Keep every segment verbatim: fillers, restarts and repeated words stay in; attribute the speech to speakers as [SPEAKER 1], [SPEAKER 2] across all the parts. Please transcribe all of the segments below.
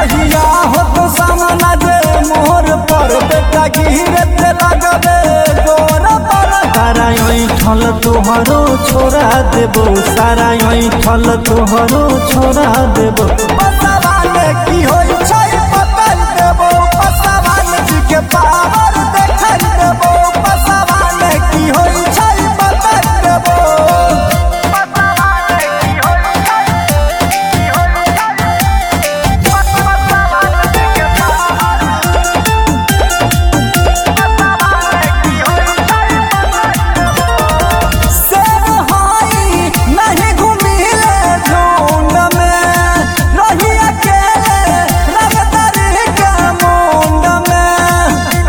[SPEAKER 1] जहिया हो तो सामना जे मोहर पर बेटा गिरते लगबे गोर पर सारा ठल तोहरो छोड़ा देबो सारा ठल तोहरो छोड़ा देबो पसवाने की होई छै बताई देबो पसवाने जी के पावर देखाई देबो पसवाने की होई छै बताई देबो पसवाने की होई छै की होई छै पसवाने जी के पावर पसवाने की होई छै शेर हाई नहीं घूमिले झुंड में रही अकेले रगतरी के मुंड में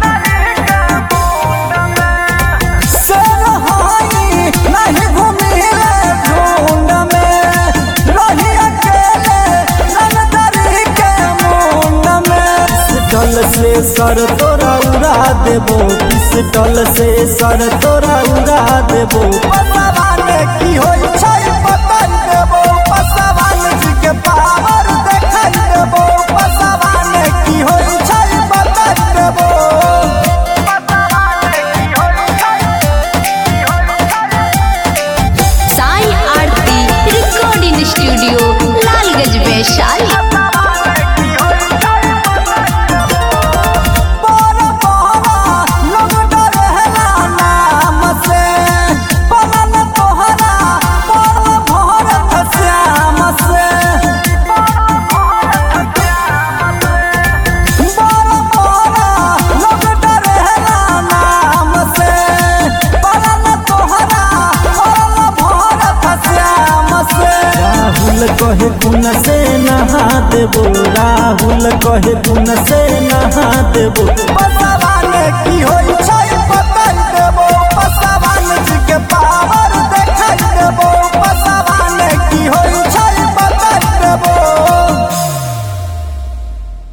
[SPEAKER 1] शेर हाई नहीं घूमिले झुंड में रही अकेले रगतरी के मुंड में पिस्टल से सर तोरा उड़ा देबो पिस्टल से सर तोरा उड़ा देबो पसवाने की होई छै बताई देबो पसवाने जी के पावर देखाई देबो पसवाने की होई छै बताई देबो पसवाने की होई छै की होई छै
[SPEAKER 2] साई आरती रिकॉर्डिंग स्टूडियो लालगंज वैशाली।
[SPEAKER 1] राहुल कहे कुन से नहा देबो राहुल कहे कुन से नहा देबो पसवा